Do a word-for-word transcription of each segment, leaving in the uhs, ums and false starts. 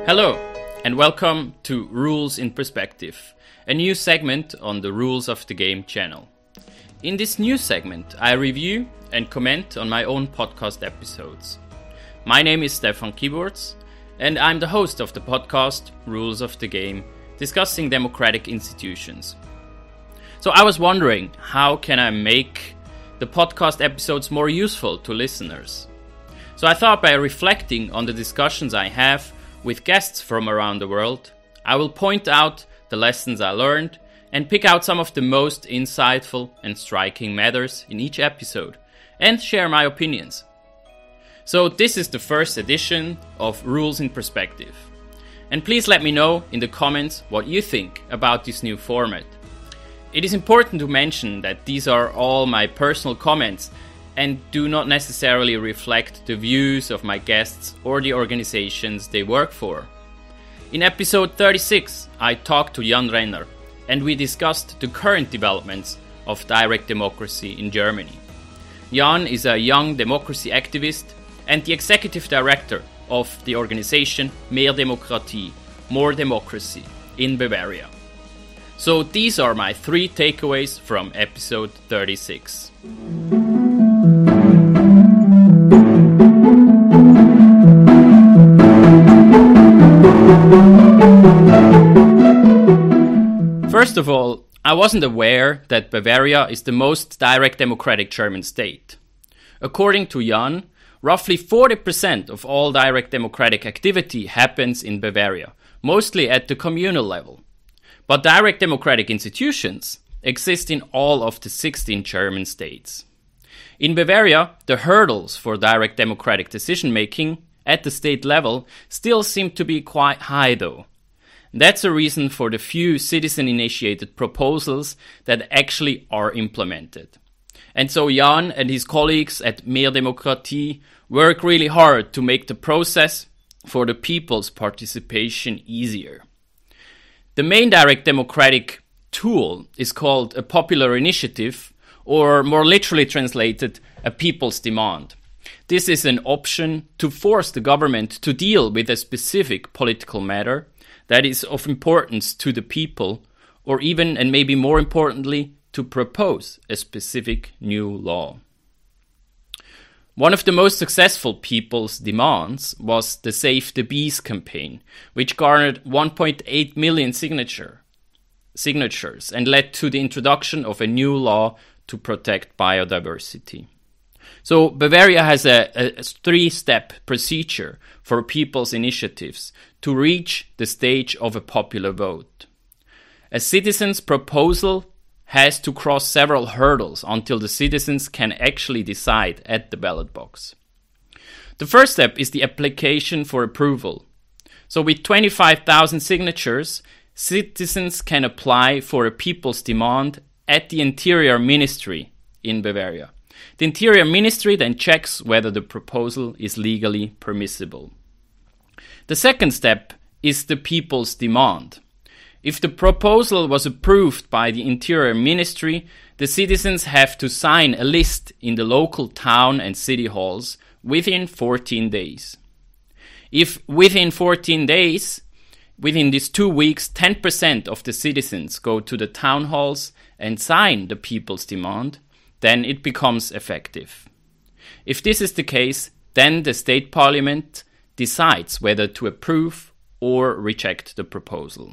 Hello, and welcome to Rules in Perspective, a new segment on the Rules of the Game channel. In this new segment, I review and comment on my own podcast episodes. My name is Stefan Kiburz, and I'm the host of the podcast Rules of the Game, discussing democratic institutions. So I was wondering, how can I make the podcast episodes more useful to listeners? So I thought by reflecting on the discussions I have with guests from around the world, I will point out the lessons I learned and pick out some of the most insightful and striking matters in each episode and share my opinions. So this is the first edition of Rules in Perspective. And please let me know in the comments what you think about this new format. It is important to mention that these are all my personal comments and do not necessarily reflect the views of my guests or the organizations they work for. In episode thirty-six, I talked to Jan Renner, and we discussed the current developments of direct democracy in Germany. Jan is a young democracy activist and the executive director of the organization Mehr Demokratie, More Democracy, in Bavaria. So these are my three takeaways from episode thirty-six. First of all, I wasn't aware that Bavaria is the most direct democratic German state. According to Jan, roughly forty percent of all direct democratic activity happens in Bavaria, mostly at the communal level. But direct democratic institutions exist in all of the sixteen German states. In Bavaria, the hurdles for direct democratic decision-making at the state level still seem to be quite high though. That's a reason for the few citizen-initiated proposals that actually are implemented. And so Jan and his colleagues at Mehr Demokratie work really hard to make the process for the people's participation easier. The main direct democratic tool is called a popular initiative, or more literally translated, a people's demand. This is an option to force the government to deal with a specific political matter that is of importance to the people, or even, and maybe more importantly, to propose a specific new law. One of the most successful people's demands was the Save the Bees campaign, which garnered one point eight million signature, signatures and led to the introduction of a new law to protect biodiversity. So Bavaria has a, a three-step procedure for people's initiatives to reach the stage of a popular vote. A citizen's proposal has to cross several hurdles until the citizens can actually decide at the ballot box. The first step is the application for approval. So with twenty-five thousand signatures, citizens can apply for a people's demand at the Interior Ministry in Bavaria. The Interior Ministry then checks whether the proposal is legally permissible. The second step is the people's demand. If the proposal was approved by the Interior Ministry, the citizens have to sign a list in the local town and city halls within fourteen days. If within fourteen days, within these two weeks, ten percent of the citizens go to the town halls and sign the people's demand, then it becomes effective. If this is the case, then the state parliament decides whether to approve or reject the proposal.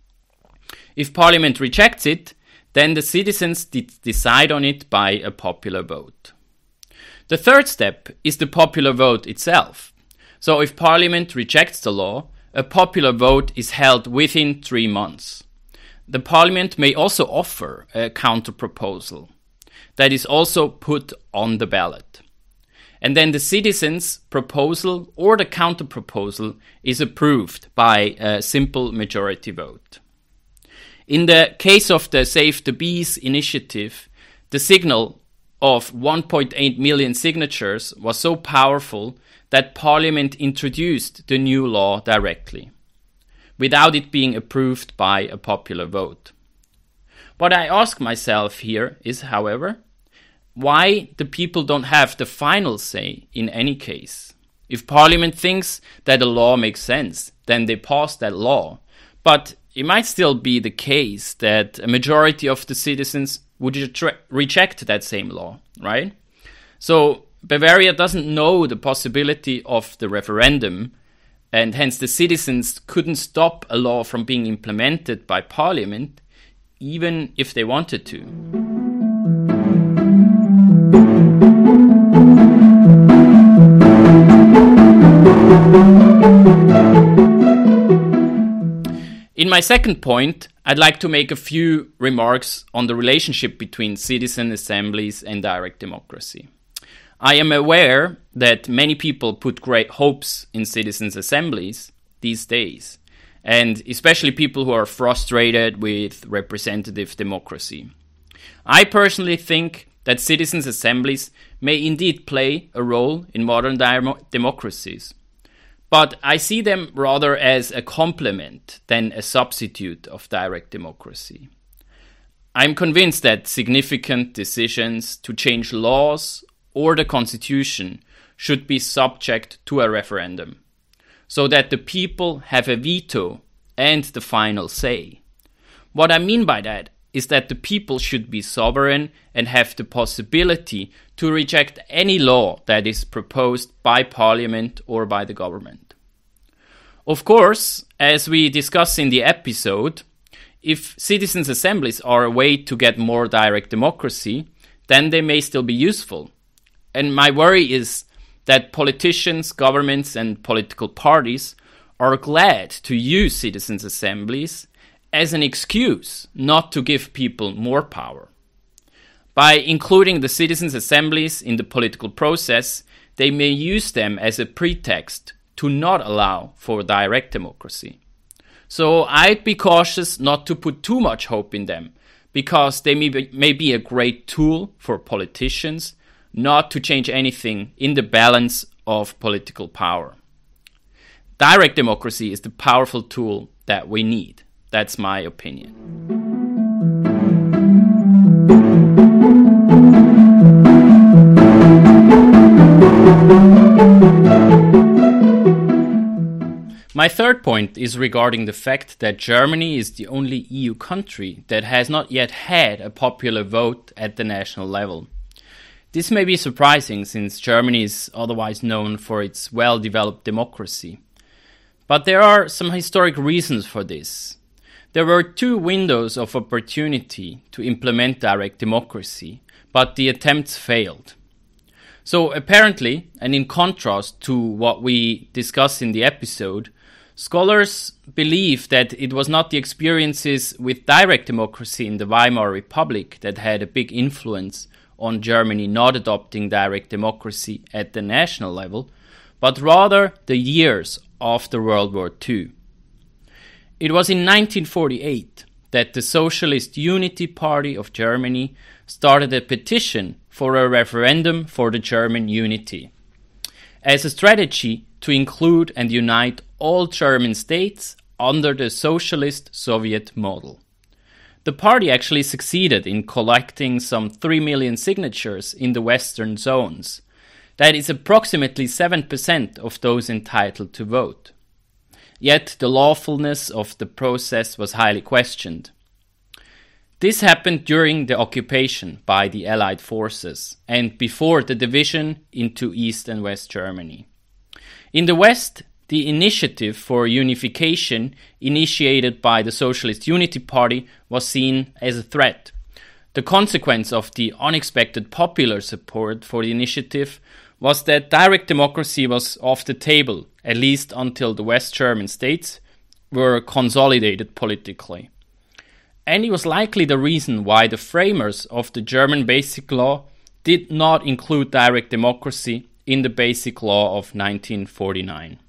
If parliament rejects it, then the citizens de- decide on it by a popular vote. The third step is the popular vote itself. So if parliament rejects the law, a popular vote is held within three months. The parliament may also offer a counter-proposal that is also put on the ballot. And then the citizens' proposal or the counter-proposal is approved by a simple majority vote. In the case of the Save the Bees initiative, the signal of one point eight million signatures was so powerful that Parliament introduced the new law directly, without it being approved by a popular vote. What I ask myself here is, however, why the people don't have the final say in any case. If Parliament thinks that a law makes sense, then they pass that law. But it might still be the case that a majority of the citizens would retra- reject that same law, right? So Bavaria doesn't know the possibility of the referendum, and hence the citizens couldn't stop a law from being implemented by Parliament, even if they wanted to. In my second point, I'd like to make a few remarks on the relationship between citizen assemblies and direct democracy. I am aware that many people put great hopes in citizens' assemblies these days, and especially people who are frustrated with representative democracy. I personally think that citizens' assemblies may indeed play a role in modern di- democracies. But I see them rather as a complement than a substitute of direct democracy. I'm convinced that significant decisions to change laws or the constitution should be subject to a referendum, so that the people have a veto and the final say. What I mean by that is that the people should be sovereign and have the possibility to reject any law that is proposed by Parliament or by the government. Of course, as we discuss in the episode, if citizens' assemblies are a way to get more direct democracy, then they may still be useful. And my worry is that politicians, governments, and political parties are glad to use citizens' assemblies as an excuse not to give people more power. By including the citizens' assemblies in the political process, they may use them as a pretext to not allow for direct democracy. So I'd be cautious not to put too much hope in them, because they may be, may be a great tool for politicians not to change anything in the balance of political power. Direct democracy is the powerful tool that we need. That's my opinion. My third point is regarding the fact that Germany is the only E U country that has not yet had a popular vote at the national level. This may be surprising, since Germany is otherwise known for its well-developed democracy. But there are some historic reasons for this. There were two windows of opportunity to implement direct democracy, but the attempts failed. So apparently, and in contrast to what we discussed in the episode, scholars believe that it was not the experiences with direct democracy in the Weimar Republic that had a big influence on Germany not adopting direct democracy at the national level, but rather the years after World War Two. It was in nineteen forty-eight that the Socialist Unity Party of Germany started a petition for a referendum for the German unity, as a strategy to include and unite all German states under the socialist Soviet model. The party actually succeeded in collecting some three million signatures in the western zones. That is approximately seven percent of those entitled to vote. Yet the lawfulness of the process was highly questioned. This happened during the occupation by the Allied forces and before the division into East and West Germany. In the West, the initiative for unification initiated by the Socialist Unity Party was seen as a threat. The consequence of the unexpected popular support for the initiative was that direct democracy was off the table, at least until the West German states were consolidated politically. And it was likely the reason why the framers of the German Basic Law did not include direct democracy in the Basic Law of nineteen forty-nine.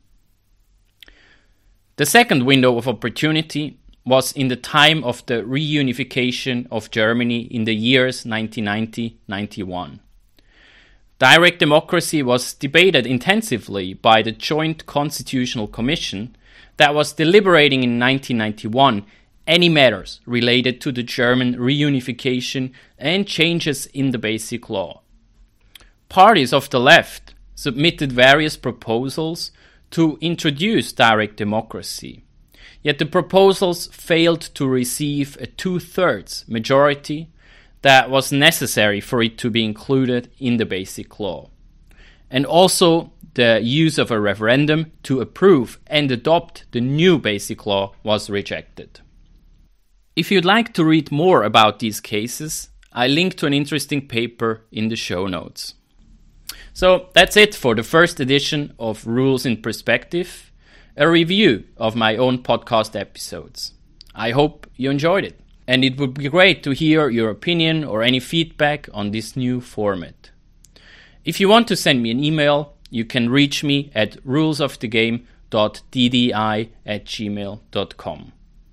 The second window of opportunity was in the time of the reunification of Germany in the years nineteen ninety to ninety-one. Direct democracy was debated intensively by the Joint Constitutional Commission that was deliberating in nineteen ninety-one any matters related to the German reunification and changes in the Basic Law. Parties of the left, submitted various proposals to introduce direct democracy. Yet the proposals failed to receive a two-thirds majority that was necessary for it to be included in the Basic Law. And also, the use of a referendum to approve and adopt the new Basic Law was rejected. If you'd like to read more about these cases, I link to an interesting paper in the show notes. So that's it for the first edition of Rules in Perspective, a review of my own podcast episodes. I hope you enjoyed it, and it would be great to hear your opinion or any feedback on this new format. If you want to send me an email, you can reach me at rulesofthegame dot d d i at gmail dot com.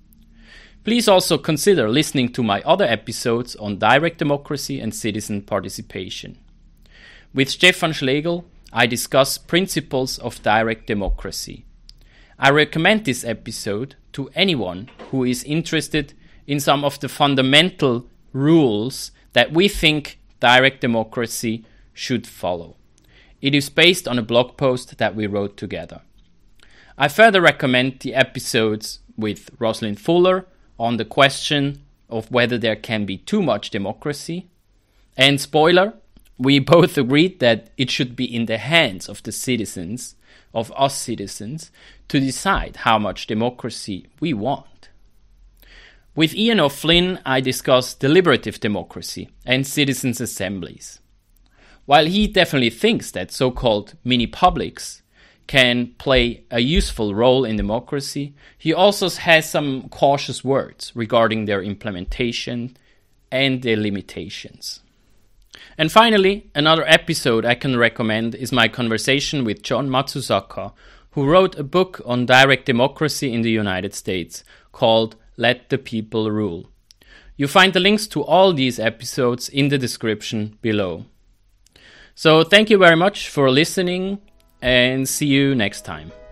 Please also consider listening to my other episodes on direct democracy and citizen participation. With Stefan Schlegel, I discuss principles of direct democracy. I recommend this episode to anyone who is interested in some of the fundamental rules that we think direct democracy should follow. It is based on a blog post that we wrote together. I further recommend the episodes with Rosalind Fuller on the question of whether there can be too much democracy. And spoiler, we both agreed that it should be in the hands of the citizens, of us citizens, to decide how much democracy we want. With Ian O'Flynn, I discussed deliberative democracy and citizens' assemblies. While he definitely thinks that so-called mini-publics can play a useful role in democracy, he also has some cautious words regarding their implementation and their limitations. And finally, another episode I can recommend is my conversation with John Matsuzaka, who wrote a book on direct democracy in the United States called Let the People Rule. You find the links to all these episodes in the description below. So thank you very much for listening, and see you next time.